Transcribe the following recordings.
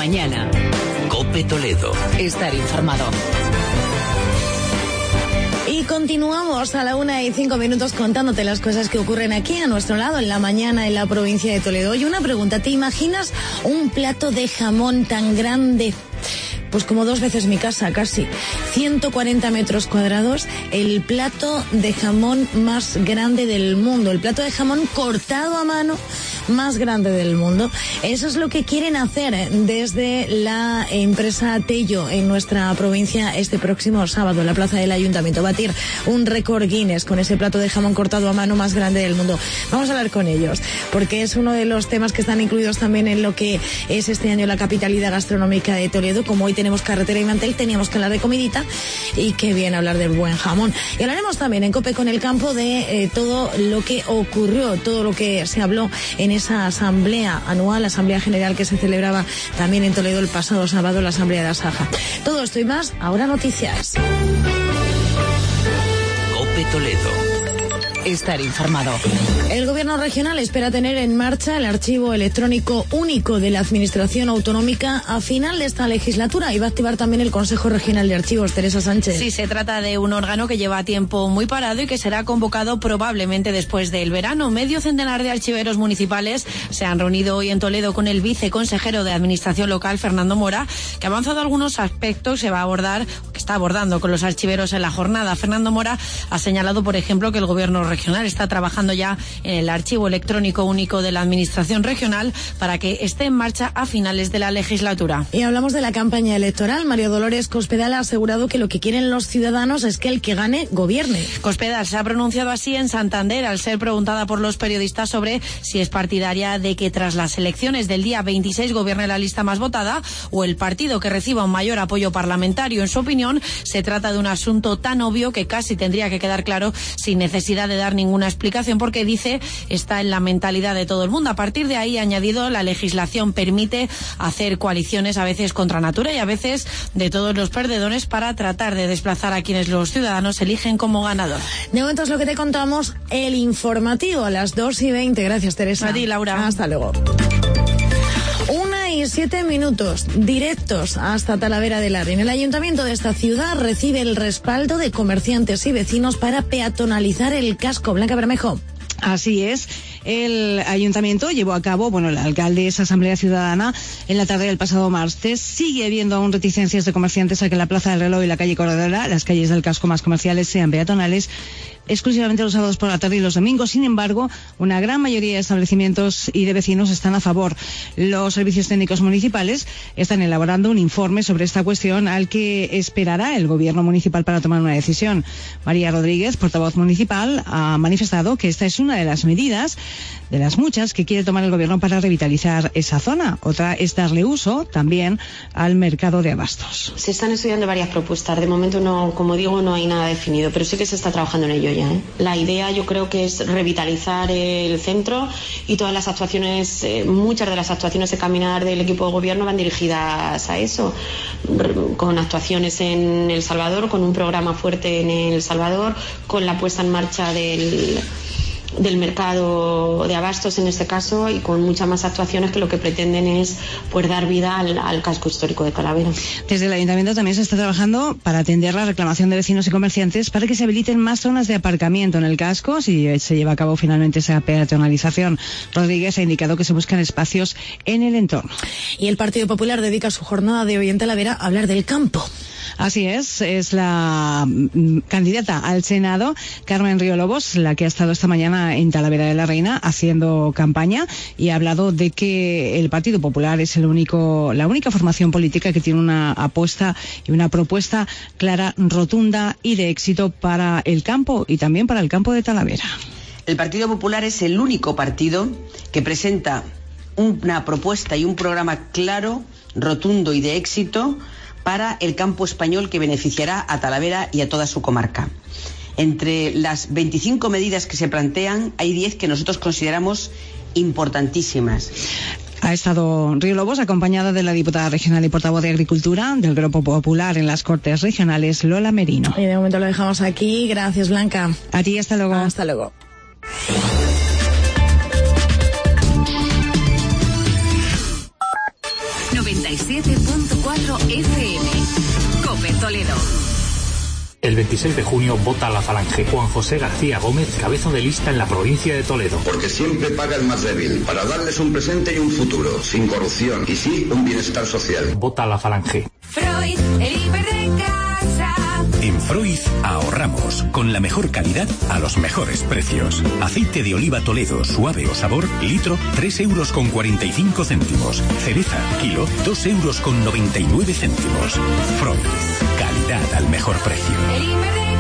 mañana. COPE Toledo. Estar informado. Y continuamos a la 1:05 contándote las cosas que ocurren aquí a nuestro lado en la mañana en la provincia de Toledo. Y una pregunta, ¿te imaginas un plato de jamón tan grande? Pues como 2 veces mi casa, casi. 140 metros cuadrados, el plato de jamón más grande del mundo. El plato de jamón cortado a mano más grande del mundo. Eso es lo que quieren hacer desde la empresa Tello en nuestra provincia este próximo sábado en la plaza del Ayuntamiento. Batir un récord Guinness con ese plato de jamón cortado a mano más grande del mundo. Vamos a hablar con ellos, porque es uno de los temas que están incluidos también en lo que es este año la capitalidad gastronómica de Toledo. Como hoy tenemos carretera y mantel, teníamos que hablar de comidita y qué bien hablar del buen jamón. Y hablaremos también en COPE con el campo de todo lo que ocurrió, todo lo que se habló en esa asamblea anual, asamblea general que se celebraba también en Toledo el pasado sábado, la asamblea de Asaja. Todo esto y más, ahora noticias. COPE Toledo. Estar informado. El Gobierno regional espera tener en marcha el archivo electrónico único de la Administración Autonómica a final de esta legislatura y va a activar también el Consejo Regional de Archivos. Teresa Sánchez. Sí, se trata de un órgano que lleva tiempo muy parado y que será convocado probablemente después del verano. Medio centenar de archiveros municipales se han reunido hoy en Toledo con el viceconsejero de Administración Local, Fernando Mora, que ha avanzado algunos aspectos que está abordando con los archiveros en la jornada. Fernando Mora ha señalado, por ejemplo, que el Gobierno regional está trabajando ya en el archivo electrónico único de la Administración regional para que esté en marcha a finales de la legislatura. Y hablamos de la campaña electoral. María Dolores Cospedal ha asegurado que lo que quieren los ciudadanos es que el que gane gobierne. Cospedal se ha pronunciado así en Santander al ser preguntada por los periodistas sobre si es partidaria de que tras las elecciones del día 26 gobierne la lista más votada o el partido que reciba un mayor apoyo parlamentario. En su opinión, se trata de un asunto tan obvio que casi tendría que quedar claro sin necesidad de dar ninguna explicación, porque dice está en la mentalidad de todo el mundo. A partir de ahí, ha añadido, la legislación permite hacer coaliciones a veces contra natura y a veces de todos los perdedores para tratar de desplazar a quienes los ciudadanos eligen como ganador. De momento es lo que te contamos, el informativo a las 2:20. Gracias, Teresa. A ti, Laura. Hasta luego. 1:07, directos hasta Talavera de la Reina. El ayuntamiento de esta ciudad recibe el respaldo de comerciantes y vecinos para peatonalizar el casco. Blanca Bermejo. Así es. El ayuntamiento llevó a cabo, el alcalde, esa asamblea ciudadana en la tarde del pasado martes. Sigue habiendo aún reticencias de comerciantes a que la Plaza del Reloj y la calle Corredera, las calles del casco más comerciales, sean peatonales exclusivamente los sábados por la tarde y los domingos. Sin embargo, una gran mayoría de establecimientos y de vecinos están a favor. Los servicios técnicos municipales están elaborando un informe sobre esta cuestión al que esperará el gobierno municipal para tomar una decisión. María Rodríguez, portavoz municipal, ha manifestado que esta es una de las medidas de las muchas que quiere tomar el gobierno para revitalizar esa zona. Otra es darle uso también al mercado de abastos. Se están estudiando varias propuestas. De momento no, como digo, no hay nada definido, pero sí que se está trabajando en ello ya. La idea, yo creo que es revitalizar el centro y todas las actuaciones, muchas de las actuaciones de caminar del equipo de gobierno van dirigidas a eso, con actuaciones en El Salvador, con un programa fuerte en El Salvador, con la puesta en marcha del mercado de abastos en este caso y con muchas más actuaciones que lo que pretenden es dar vida al casco histórico de Talavera. Desde el ayuntamiento también se está trabajando para atender la reclamación de vecinos y comerciantes para que se habiliten más zonas de aparcamiento en el casco si se lleva a cabo finalmente esa peatonalización. Rodríguez ha indicado que se buscan espacios en el entorno. Y el Partido Popular dedica su jornada de hoy en Talavera a hablar del campo. Así es la candidata al Senado, Carmen Río Lobos, la que ha estado esta mañana en Talavera de la Reina haciendo campaña y ha hablado de que el Partido Popular es la única formación política que tiene una apuesta y una propuesta clara, rotunda y de éxito para el campo y también para el campo de Talavera. El Partido Popular es el único partido que presenta una propuesta y un programa claro, rotundo y de éxito para el campo español que beneficiará a Talavera y a toda su comarca. Entre las 25 medidas que se plantean, hay 10 que nosotros consideramos importantísimas. Ha estado Río Lobos acompañada de la diputada regional y portavoz de Agricultura del Grupo Popular en las Cortes Regionales, Lola Merino. Y de momento lo dejamos aquí. Gracias, Blanca. A ti, hasta luego. Hasta luego. 97.4 FM. COPE Toledo. El 26 de junio vota la Falange. Juan José García Gómez, cabeza de lista en la provincia de Toledo. Porque siempre paga el más débil, para darles un presente y un futuro, sin corrupción, y sí, un bienestar social. Vota la Falange. Freud, el hiper de casa. En Freud ahorramos, con la mejor calidad a los mejores precios. Aceite de oliva Toledo, suave o sabor, litro, 3,45 €. Cereza, kilo, 2,99 €. Freud, calidad al mejor precio. El hiper de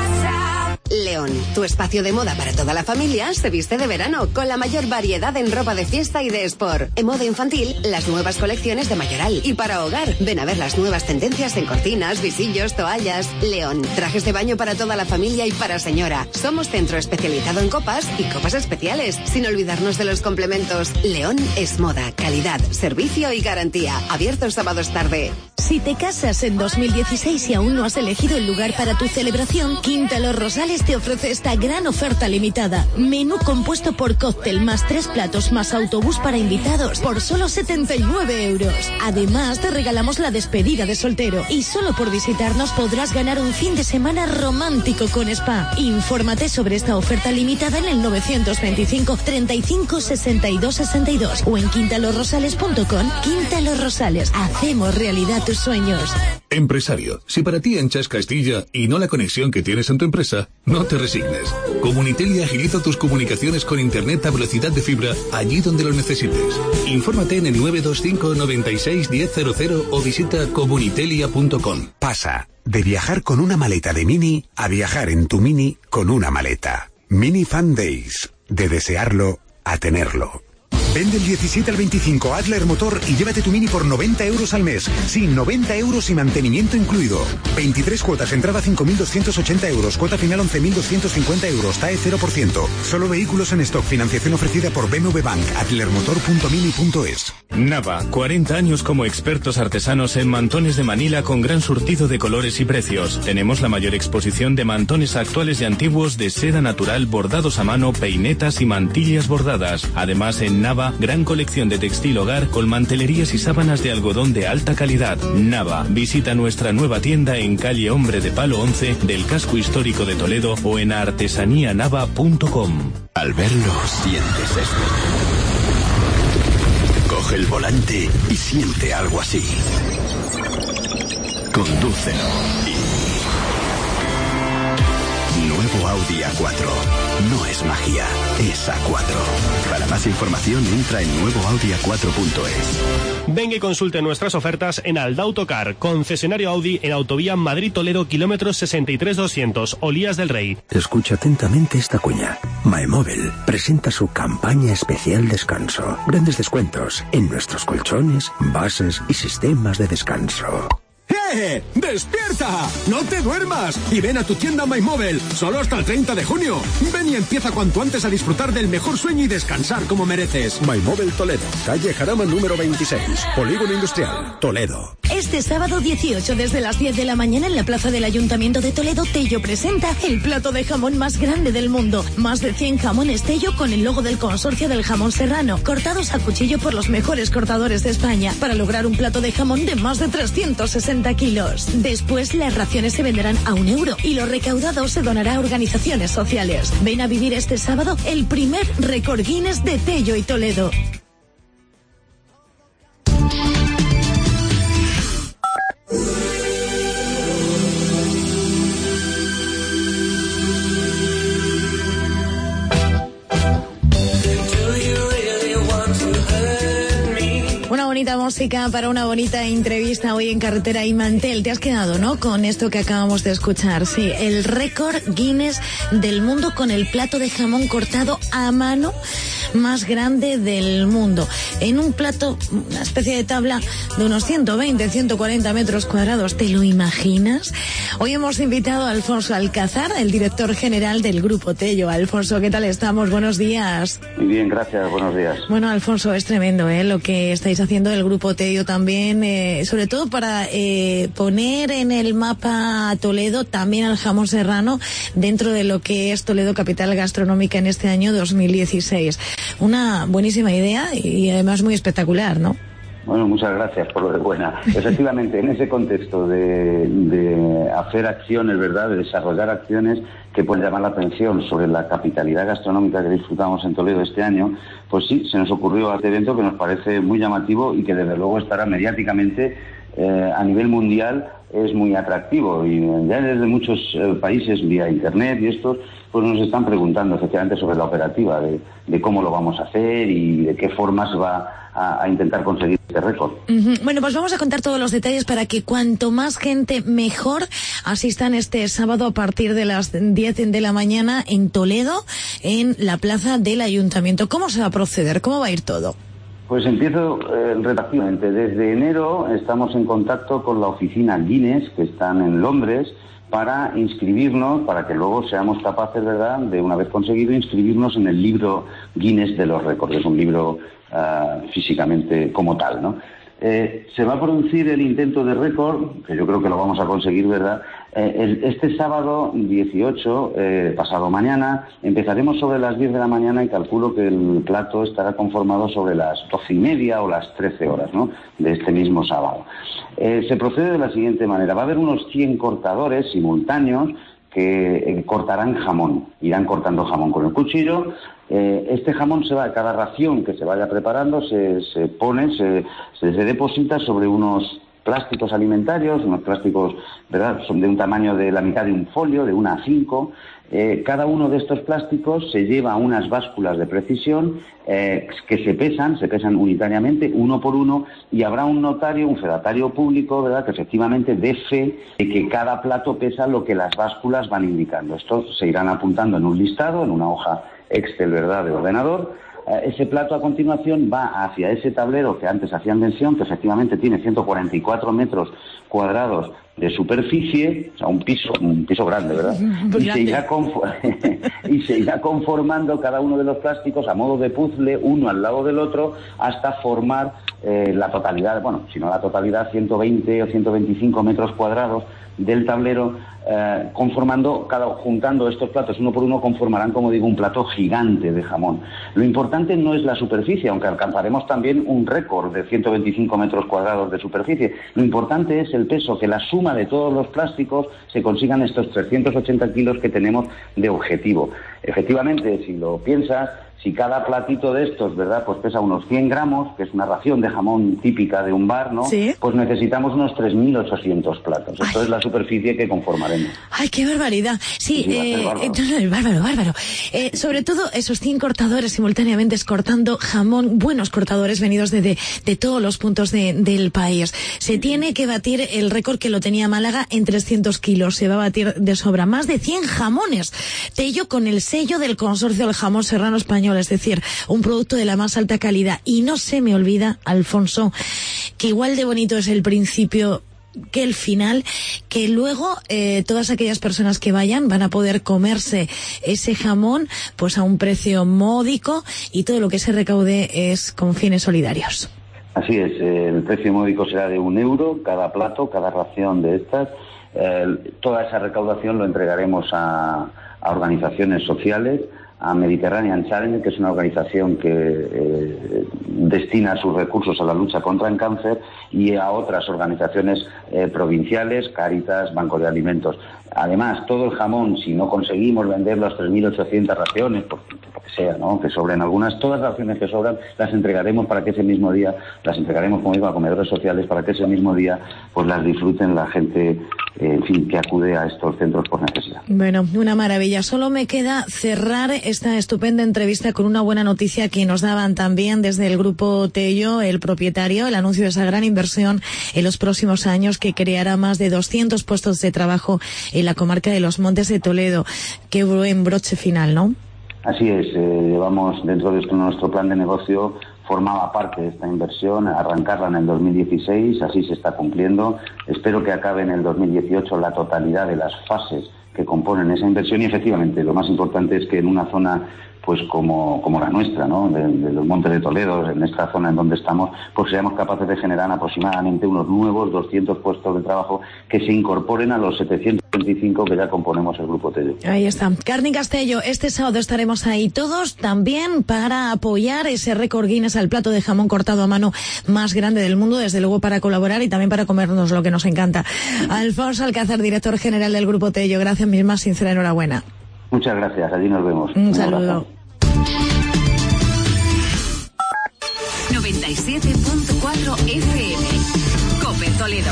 casa. León, tu espacio de moda para toda la familia, se viste de verano con la mayor variedad en ropa de fiesta y de sport. En moda infantil, las nuevas colecciones de Mayoral. Y para hogar, ven a ver las nuevas tendencias en cortinas, visillos, toallas. León, trajes de baño para toda la familia y para señora. Somos centro especializado en copas y copas especiales, sin olvidarnos de los complementos. León es moda, calidad, servicio y garantía. Abiertos sábados tarde. Si te casas en 2016 y aún no has elegido el lugar para tu celebración, Quinta Los Rosales te ofrece esta gran oferta limitada. Menú compuesto por cóctel más 3 platos más autobús para invitados por solo 79 €. Además, te regalamos la despedida de soltero y solo por visitarnos podrás ganar un fin de semana romántico con spa. Infórmate sobre esta oferta limitada en el 925 35 62 62 o en quintalosrosales.com. Quinta Los Rosales, hacemos realidad tus sueños. Empresario, si para ti ancha es Castilla y no la conexión que tienes en tu empresa, no te resignes. Comunitel agiliza tus comunicaciones con internet a velocidad de fibra allí donde lo necesites. Infórmate en el 925 96 1000 o visita comunitelia.com. Pasa de viajar con una maleta de Mini a viajar en tu Mini con una maleta. Mini Fan Days. De desearlo a tenerlo. Vende el 17 al 25 Adler Motor y llévate tu Mini por 90 € al mes. Sí, 90 € y mantenimiento incluido. 23 cuotas, entrada 5.280 €, cuota final 11.250 €, TAE 0%. Solo vehículos en stock, financiación ofrecida por BMW Bank, adlermotor.mini.es. Nava, 40 años como expertos artesanos en mantones de Manila con gran surtido de colores y precios. Tenemos la mayor exposición de mantones actuales y antiguos de seda natural, bordados a mano, peinetas y mantillas bordadas. Además, en Nava, gran colección de textil hogar con mantelerías y sábanas de algodón de alta calidad. Nava, visita nuestra nueva tienda en calle Hombre de Palo 11 del casco histórico de Toledo o en artesanianava.com. Al verlo, sientes esto. Coge el volante y siente algo así. Condúcelo y... Nuevo Audi A4. No es magia, es A4. Para más información entra en nuevoaudia4.es. Venga y consulte nuestras ofertas en Aldautocar, concesionario Audi en autovía Madrid-Toledo, kilómetros 63-200, Olías del Rey. Escucha atentamente esta cuña. MyMobile presenta su campaña especial descanso. Grandes descuentos en nuestros colchones, bases y sistemas de descanso. ¡Eh! ¡Despierta! ¡No te duermas! Y ven a tu tienda MyMobile, solo hasta el 30 de junio. Ven y empieza cuanto antes a disfrutar del mejor sueño y descansar como mereces. MyMobile Toledo, calle Jarama número 26, Polígono Industrial, Toledo. Este sábado 18, desde las 10 de la mañana, en la plaza del Ayuntamiento de Toledo, Tello presenta el plato de jamón más grande del mundo. Más de 100 jamones Tello con el logo del Consorcio del Jamón Serrano, cortados a cuchillo por los mejores cortadores de España, para lograr un plato de jamón de más de 360 kilos. Después, las raciones se venderán a €1 y lo recaudado se donará a organizaciones sociales. Ven a vivir este sábado el primer récord Guinness de Tello y Toledo. Una bonita música para una bonita entrevista hoy en Carretera y Mantel. Te has quedado, ¿no?, con esto que acabamos de escuchar. Sí, el récord Guinness del mundo con el plato de jamón cortado a mano más grande del mundo. En un plato, una especie de tabla de unos 120, 140 metros cuadrados. ¿Te lo imaginas? Hoy hemos invitado a Alfonso Alcázar, el director general del Grupo Tello. Alfonso, ¿qué tal estamos? Buenos días. Muy bien, gracias. Buenos días. Bueno, Alfonso, es tremendo, lo que estáis haciendo el Grupo Tello también, sobre todo para poner en el mapa a Toledo, también al jamón serrano, dentro de lo que es Toledo Capital Gastronómica en este año 2016. Una buenísima idea y además muy espectacular, ¿no? Bueno, muchas gracias por lo de buena. Efectivamente, en ese contexto de hacer acciones, ¿verdad?, de desarrollar acciones que pueden llamar la atención sobre la capitalidad gastronómica que disfrutamos en Toledo este año, pues sí, se nos ocurrió este evento que nos parece muy llamativo y que desde luego estará mediáticamente a nivel mundial, es muy atractivo. Y ya desde muchos países vía internet y estos, pues nos están preguntando efectivamente sobre la operativa, de cómo lo vamos a hacer y de qué forma se va a intentar conseguir este récord. Bueno, pues vamos a contar todos los detalles para que cuanto más gente mejor asistan este sábado a partir de las 10 de la mañana en Toledo, en la plaza del Ayuntamiento. ¿Cómo se va a proceder? ¿Cómo va a ir todo? Pues empiezo relativamente. Desde enero estamos en contacto con la oficina Guinness, que están en Londres, para inscribirnos, para que luego seamos capaces, ¿verdad?, de una vez conseguido, inscribirnos en el libro Guinness de los récords. Es un libro físicamente como tal, ¿no? Se va a producir el intento de récord, que yo creo que lo vamos a conseguir, ¿verdad? Este sábado 18, pasado mañana, empezaremos sobre las 10 de la mañana y calculo que el plato estará conformado sobre las 12:30 o las 13 horas, ¿no?, de este mismo sábado. Se procede de la siguiente manera. Va a haber unos 100 cortadores simultáneos que cortarán jamón, irán cortando jamón con el cuchillo. Este jamón cada ración que se vaya preparando se deposita sobre unos plásticos alimentarios, unos plásticos, ¿verdad?, son de un tamaño de la mitad de un folio, de 1 a 5. Cada uno de estos plásticos se lleva a unas básculas de precisión que se pesan unitariamente, uno por uno, y habrá un notario, un fedatario público, ¿verdad?, que efectivamente dé fe de que cada plato pesa lo que las básculas van indicando. Estos se irán apuntando en un listado, en una hoja Excel, ¿verdad?, de ordenador. Ese plato a continuación va hacia ese tablero que antes hacían mención, que efectivamente tiene 144 metros cuadrados de superficie, o sea, un piso grande, ¿verdad? Y se irá conformando cada uno de los plásticos a modo de puzzle, uno al lado del otro, hasta formar la totalidad, bueno, si no la totalidad, 120 o 125 metros cuadrados del tablero, juntando estos platos uno por uno, conformarán, como digo, un plato gigante de jamón. Lo importante no es la superficie, aunque alcanzaremos también un récord de 125 metros cuadrados de superficie. Lo importante es el peso, que la suma de todos los plásticos se consigan estos 380 kilos que tenemos de objetivo. Efectivamente, si lo piensas, si cada platito de estos, ¿verdad?, pues pesa unos 100 gramos, que es una ración de jamón típica de un bar, ¿no? ¿Sí? Pues necesitamos unos 3.800 platos. Esto es la superficie que conformaremos. ¡Ay, qué barbaridad! Sí, bárbaro. Sobre todo esos 100 cortadores simultáneamente cortando jamón, buenos cortadores venidos de todos los puntos del país. Se tiene que batir el récord que lo tenía Málaga en 300 kilos. Se va a batir de sobra. Más de 100 jamones. Tello con el sello del Consorcio del Jamón Serrano Español. Es decir, un producto de la más alta calidad. Y no se me olvida, Alfonso, que igual de bonito es el principio que el final, que luego todas aquellas personas que vayan van a poder comerse ese jamón pues a un precio módico, y todo lo que se recaude es con fines solidarios. Así es, el precio módico será de €1 cada plato, cada ración de estas. Toda esa recaudación lo entregaremos a organizaciones sociales, a Mediterranean Challenge, que es una organización que destina sus recursos a la lucha contra el cáncer, y a otras organizaciones provinciales, Cáritas, Banco de Alimentos. Además, todo el jamón, si no conseguimos vender las 3.800 raciones, por que sea, ¿no?, que sobren algunas, todas las raciones que sobran las entregaremos para que ese mismo día, como digo, a comedores sociales, para que ese mismo día pues las disfruten la gente, en fin, que acude a estos centros por necesidad. Bueno, una maravilla. Solo me queda cerrar esta estupenda entrevista con una buena noticia que nos daban también desde el Grupo Tello, el propietario, el anuncio de esa gran inversión en los próximos años que creará más de 200 puestos de trabajo en la comarca de Los Montes de Toledo. Qué buen broche final, ¿no? Así es, llevamos dentro de nuestro plan de negocio, formaba parte de esta inversión, arrancarla en el 2016, así se está cumpliendo. Espero que acabe en el 2018 la totalidad de las fases que componen esa inversión, y efectivamente lo más importante es que en una zona pues como la nuestra, ¿no? De los Montes de Toledo, en esta zona en donde estamos, pues seamos capaces de generar aproximadamente unos nuevos 200 puestos de trabajo que se incorporen a los 725 que ya componemos el Grupo Tello. Ahí está. Carni Castello, este sábado estaremos ahí todos también para apoyar ese récord Guinness al plato de jamón cortado a mano más grande del mundo, desde luego para colaborar y también para comernos lo que nos encanta. Alfonso Alcázar, director general del Grupo Tello, gracias, mi más sincera enhorabuena. Muchas gracias, allí nos vemos. Un saludo. 97.4 FM. COPE Toledo.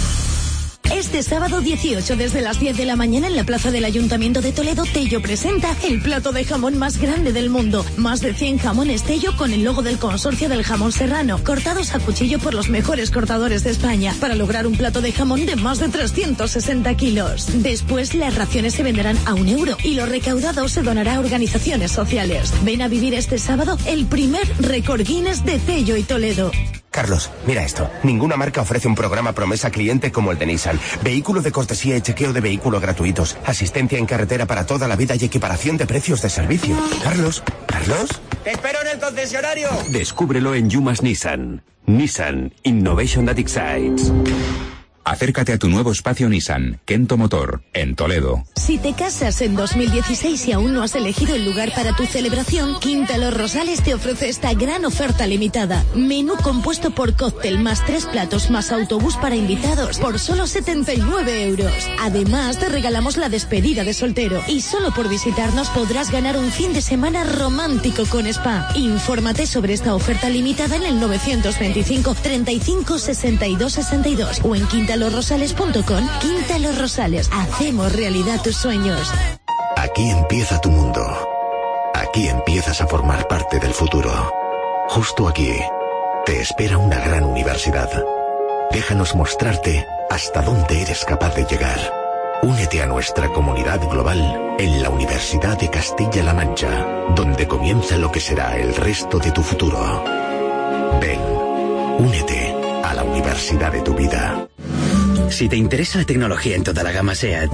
Este sábado 18, desde las 10 de la mañana, en la plaza del Ayuntamiento de Toledo, Tello presenta el plato de jamón más grande del mundo. Más de 100 jamones Tello con el logo del Consorcio del Jamón Serrano, cortados a cuchillo por los mejores cortadores de España, para lograr un plato de jamón de más de 360 kilos. Después, las raciones se venderán a €1 y lo recaudado se donará a organizaciones sociales. Ven a vivir este sábado el primer récord Guinness de Tello y Toledo. Carlos, mira esto. Ninguna marca ofrece un programa promesa cliente como el de Nissan. Vehículo de cortesía y chequeo de vehículo gratuitos. Asistencia en carretera para toda la vida y equiparación de precios de servicio. Carlos. ¡Te espero en el concesionario! Descúbrelo en You Must Nissan. Nissan. Innovation that excites. Acércate a tu nuevo espacio Nissan, Kento Motor, en Toledo. Si te casas en 2016 y aún no has elegido el lugar para tu celebración, Quinta Los Rosales te ofrece esta gran oferta limitada. Menú compuesto por cóctel más 3 platos más autobús para invitados por solo 79 €. Además, te regalamos la despedida de soltero y solo por visitarnos podrás ganar un fin de semana romántico con spa. Infórmate sobre esta oferta limitada en el 925 35 62 62 o en quintalosrosales.com. Quinta Los Rosales, hacemos realidad tus sueños. Aquí empieza tu mundo. Aquí empiezas a formar parte del futuro. Justo aquí te espera una gran universidad. Déjanos mostrarte hasta dónde eres capaz de llegar. Únete a nuestra comunidad global en la Universidad de Castilla-La Mancha, donde comienza lo que será el resto de tu futuro. Ven, únete a la universidad de tu vida. Si te interesa la tecnología en toda la gama SEAT,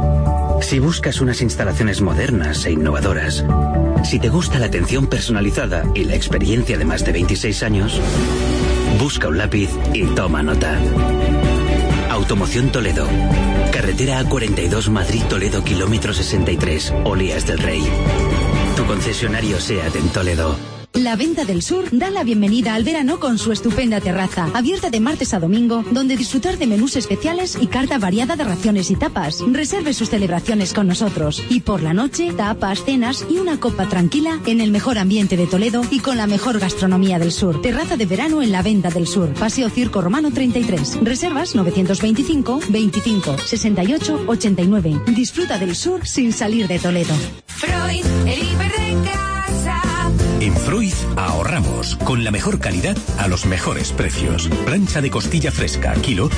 si buscas unas instalaciones modernas e innovadoras, si te gusta la atención personalizada y la experiencia de más de 26 años, busca un lápiz y toma nota. Automoción Toledo. Carretera A42 Madrid-Toledo, kilómetro 63, Olías del Rey. Tu concesionario SEAT en Toledo. La Venta del Sur da la bienvenida al verano con su estupenda terraza, abierta de martes a domingo, donde disfrutar de menús especiales y carta variada de raciones y tapas. Reserve sus celebraciones con nosotros. Y por la noche, tapas, cenas y una copa tranquila en el mejor ambiente de Toledo y con la mejor gastronomía del sur. Terraza de verano en La Venta del Sur, Paseo Circo Romano 33. Reservas 925 25 68 89. Disfruta del sur sin salir de Toledo. Freud, el hiper de casa. En Freud ahorramos con la mejor calidad a los mejores precios. Plancha de costilla fresca, kilo,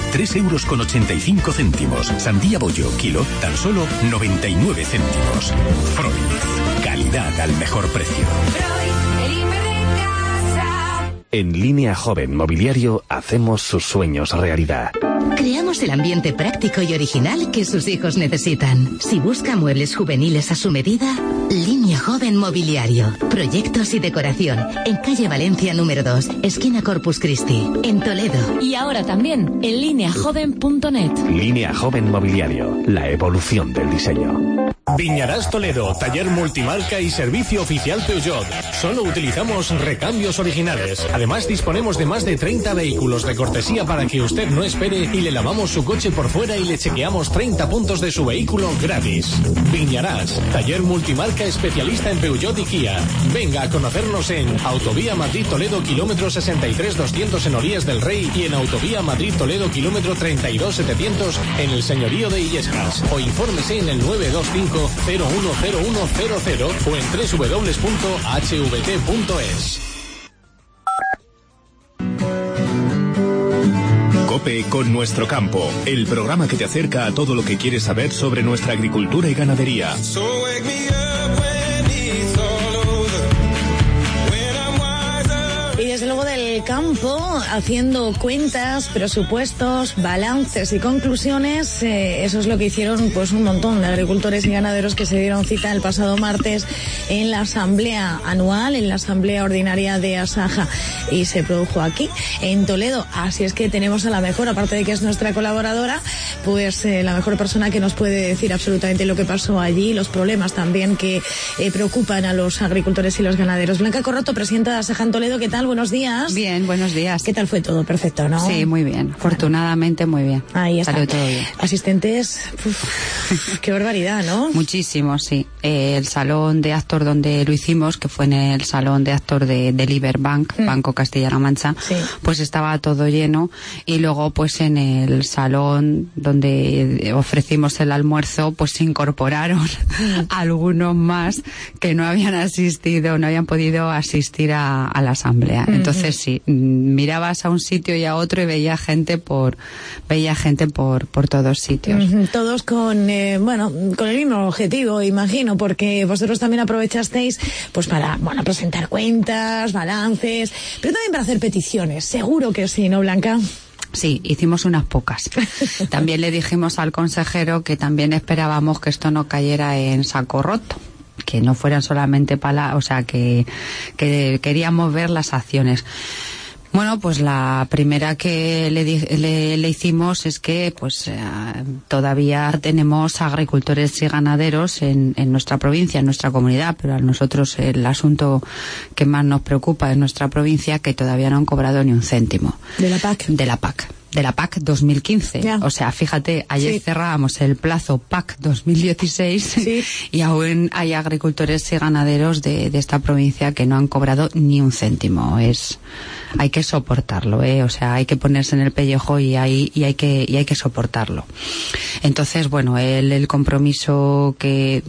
3,85 €. Sandía bollo, kilo, tan solo 99 céntimos. Freud, calidad al mejor precio. Freud, el hiper de casa. En Línea Joven Mobiliario hacemos sus sueños realidad. Creamos el ambiente práctico y original que sus hijos necesitan. Si busca muebles juveniles a su medida, Línea Joven Mobiliario. Proyectos y decoración. En calle Valencia número 2, esquina Corpus Christi, en Toledo. Y ahora también en lineajoven.net. Línea Joven Mobiliario. La evolución del diseño. Viñarás Toledo, taller multimarca y servicio oficial Peugeot. Solo utilizamos recambios originales. Además, disponemos de más de 30 vehículos de cortesía para que usted no espere y le lavamos su coche por fuera y le chequeamos 30 puntos de su vehículo gratis. Viñarás, taller multimarca especialista en Peugeot y Kia. Venga a conocernos en Autovía Madrid-Toledo, kilómetro 63-200 en Olías del Rey y en Autovía Madrid-Toledo, kilómetro 32-700 en el Señorío de Illescas. O infórmese en el 925 010100 o en www.hvt.es. COPE con Nuestro Campo, el programa que te acerca a todo lo que quieres saber sobre nuestra agricultura y ganadería. Y desde luego del campo, haciendo cuentas, presupuestos, balances y conclusiones, eso es lo que hicieron pues un montón de agricultores y ganaderos que se dieron cita el pasado martes en la asamblea anual, en la asamblea ordinaria de Asaja, y se produjo aquí, en Toledo. Así es que tenemos a la mejor, aparte de que es nuestra colaboradora, pues la mejor persona que nos puede decir absolutamente lo que pasó allí, los problemas también que preocupan a los agricultores y los ganaderos. Blanca Corroto, presidenta de Asaja en Toledo, ¿qué tal? Buenos días. Bien, buenos días. ¿Qué tal fue todo? Perfecto, ¿no? Sí, muy bien. Afortunadamente, muy bien. Ahí está. Salió todo bien. Asistentes, qué barbaridad, ¿no? Muchísimo, sí. El salón de actor donde lo hicimos, que fue en el salón de actor de Liberbank, Banco Castilla-La Mancha, sí, pues estaba todo lleno. Y luego, pues en el salón donde ofrecimos el almuerzo, pues se incorporaron algunos más que no habían asistido, no habían podido asistir a la asamblea. Entonces sí, mirabas a un sitio y a otro y veía gente por todos sitios. Todos con con el mismo objetivo, imagino, porque vosotros también aprovechasteis pues para presentar cuentas, balances, pero también para hacer peticiones. Seguro que sí, ¿no, Blanca? Sí, hicimos unas pocas. También le dijimos al consejero que también esperábamos que esto no cayera en saco roto, que no fueran solamente o sea, que queríamos ver las acciones. Bueno, pues la primera que le hicimos es que pues todavía tenemos agricultores y ganaderos en nuestra provincia, en nuestra comunidad, pero a nosotros el asunto que más nos preocupa es nuestra provincia, que todavía no han cobrado ni un céntimo. ¿De la PAC? De la PAC 2015. Ya. O sea, fíjate, ayer cerrábamos el plazo PAC 2016 sí, y aún hay agricultores y ganaderos de esta provincia que no han cobrado ni un céntimo. Hay que soportarlo, o sea, hay que ponerse en el pellejo y hay que soportarlo. Entonces, bueno, el compromiso que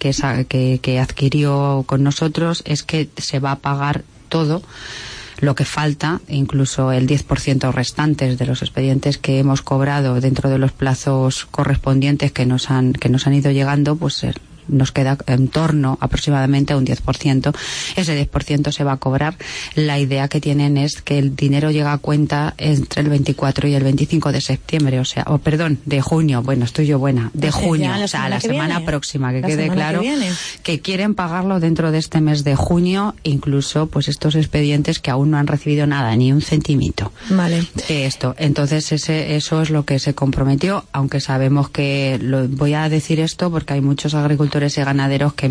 adquirió con nosotros es que se va a pagar todo lo que falta, incluso el 10% restantes de los expedientes que hemos cobrado dentro de los plazos correspondientes que nos han ido llegando, pues nos queda en torno aproximadamente a un 10%. Ese 10% se va a cobrar. La idea que tienen es que el dinero llega a cuenta entre el 24 y el 25 de septiembre, de junio. Bueno, estoy yo buena. De junio, o sea, la semana próxima, que quede claro que quieren pagarlo dentro de este mes de junio, incluso pues estos expedientes que aún no han recibido nada, ni un centimito. Vale. Entonces eso es lo que se comprometió, aunque sabemos que voy a decir esto porque hay muchos agricultores y ganaderos que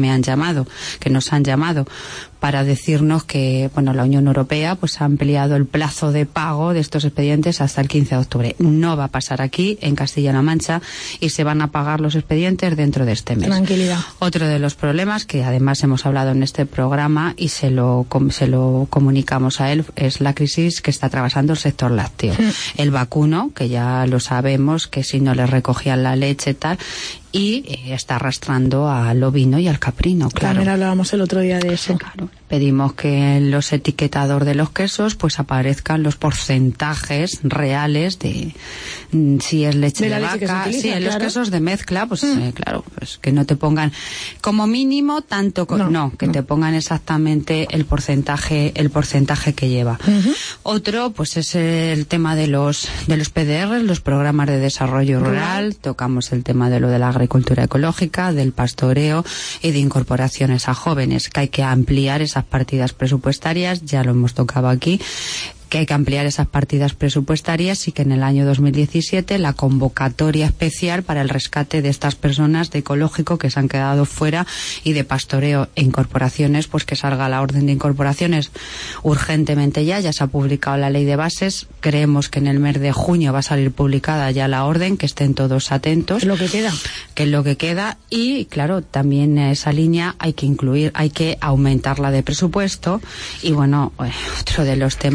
nos han llamado para decirnos que, la Unión Europea pues ha ampliado el plazo de pago de estos expedientes hasta el 15 de octubre. No va a pasar aquí, en Castilla-La Mancha, y se van a pagar los expedientes dentro de este mes. Tranquilidad. Otro de los problemas, que además hemos hablado en este programa y se lo comunicamos a él, es la crisis que está atravesando el sector lácteo. El vacuno, que ya lo sabemos, que si no le recogían la leche tal, y está arrastrando al ovino y al caprino, claro. También hablábamos el otro día de eso. Claro. Pedimos que en los etiquetadores de los quesos pues aparezcan los porcentajes reales de si es leche de vaca, sí, en los quesos de mezcla, pues claro, pues que no te pongan como mínimo tanto, que te pongan exactamente el porcentaje que lleva. Otro pues es el tema de los PDR, los programas de desarrollo rural. Tocamos el tema de lo de la agricultura ecológica, del pastoreo y de incorporaciones a jóvenes, que hay que ampliar esas partidas presupuestarias, ya lo hemos tocado aquí, que hay que ampliar esas partidas presupuestarias y que en el año 2017 la convocatoria especial para el rescate de estas personas de ecológico que se han quedado fuera y de pastoreo e incorporaciones, pues que salga la orden de incorporaciones urgentemente ya se ha publicado la ley de bases, creemos que en el mes de junio va a salir publicada ya la orden, que estén todos atentos. Es lo que queda. Que es lo que queda y claro, también esa línea hay que aumentarla de presupuesto y otro de los temas y más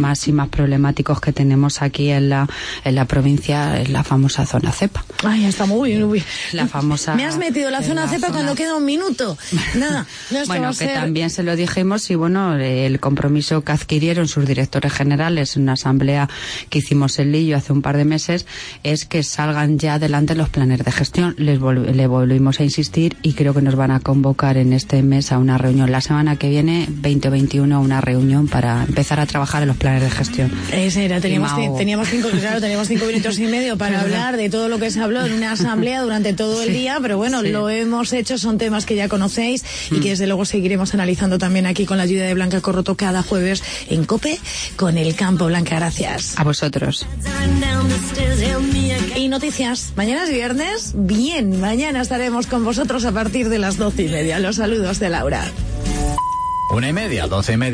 más problemáticos que tenemos aquí en la provincia es la famosa zona cepa. Ay, está muy bien. La famosa... Me has metido la zona cepa cuando queda un minuto. Nada, no, bueno, que también se lo dijimos y bueno, el compromiso que adquirieron sus directores generales en una asamblea que hicimos en Lillo hace un par de meses es que salgan ya adelante los planes de gestión. Le volvimos a insistir y creo que nos van a convocar en este mes a una reunión. La semana que viene, 20 o 21, a una reunión para empezar a trabajar en los planes de gestión. Esa era, teníamos 5 minutos y medio para hablar de todo lo que se habló en una asamblea durante todo el día, pero bueno, lo hemos hecho, son temas que ya conocéis y que desde luego seguiremos analizando también aquí con la ayuda de Blanca Corroto cada jueves en COPE con El Campo. Blanca, gracias. A vosotros. Y noticias, mañana es viernes, bien, mañana estaremos con vosotros a partir de las 12:30. Los saludos de Laura. 1:30, 12:30.